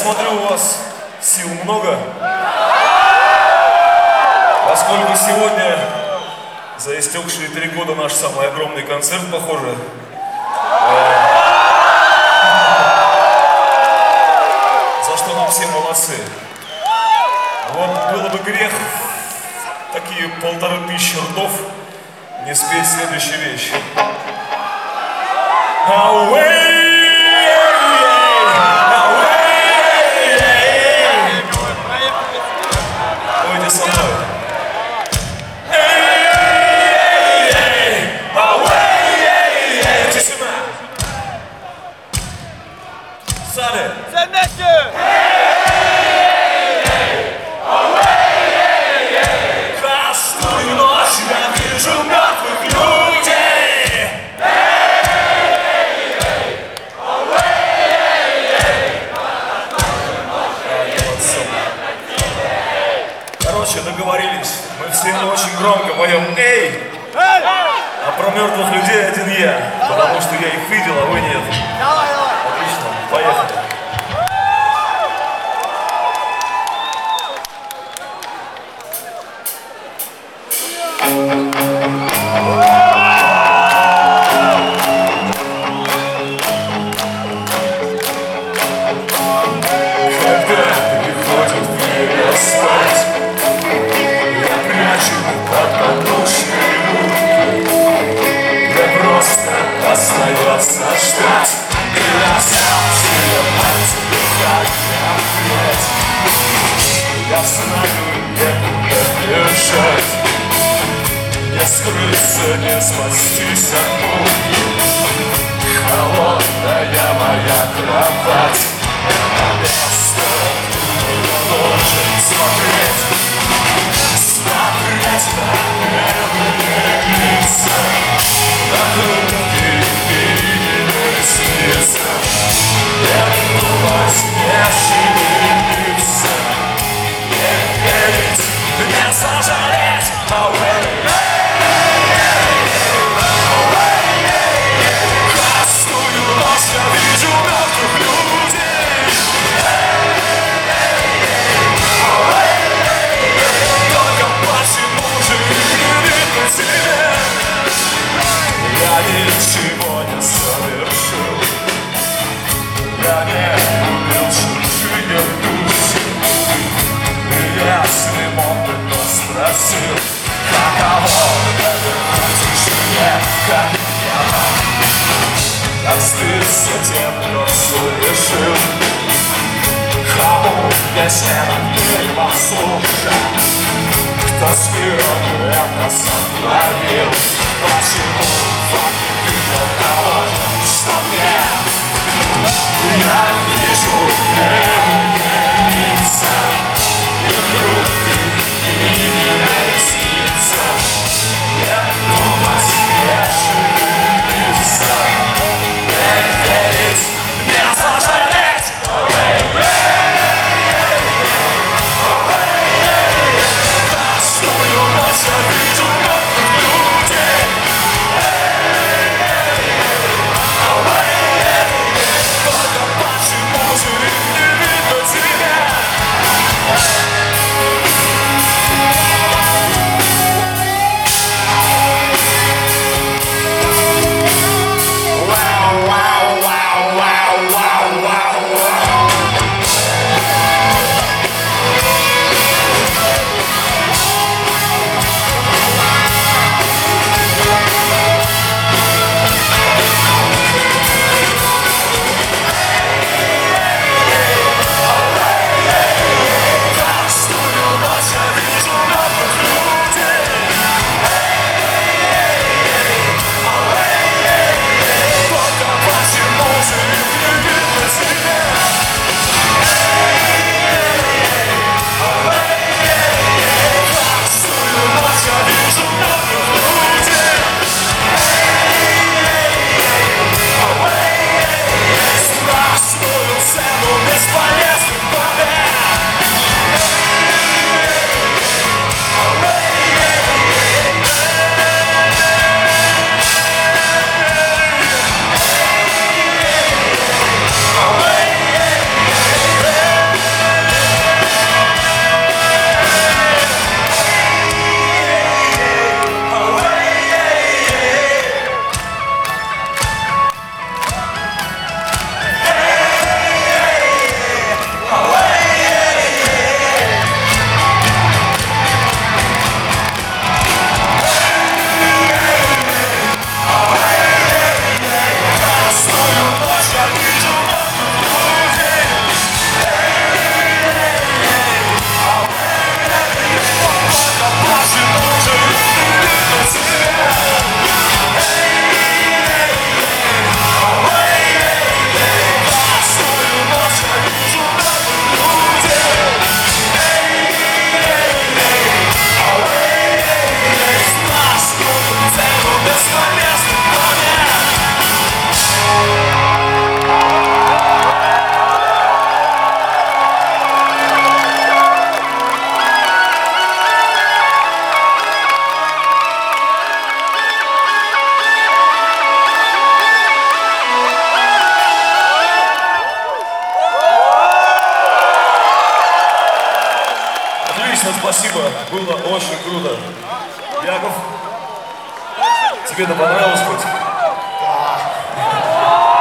смотрю, у вас сил много. Поскольку сегодня за истекшие 3 года наш самый огромный концерт, похоже. За что нам все молодцы. Вот было бы грех такие 1500 ртов не спеть следующую вещь. Пойди со мной. Сами. Каждую ночь я вижу мертвых людей. Короче, договорились. Мы все очень громко поем «Эй!», а про мертвых людей один я, потому что я их видел, а вы нет. Отлично, поехали. Остается ждать, и я взял тебе пальцы, я знаю, некуда бежать, не скрыться, не спастись от муки. Холодная моя кровать, это место, куда должен смотреть на небные лица, на руки. Не думать, не шевелиться, не верить, не сожалеть. Каждую ночь я вижу мертвых людей. Только почему же не видно тебя? Я ничего не совершил. Я не убил чужие души. Если мог бы, то спросил, каково доверять тишине, как я. Как стыдся тем, кто совершил. Кому если не послушать, кто сверху это сотворил? Почему факт видел того, что мне? Я вижу небные лица, и руки, и ресницы. Не думать, не шевелиться, не верить, не сожалеть. Каждую ночь я вижу мертвых людей. Только почему Отлично, спасибо. Было очень круто. Яков, тебе это понравилось хоть?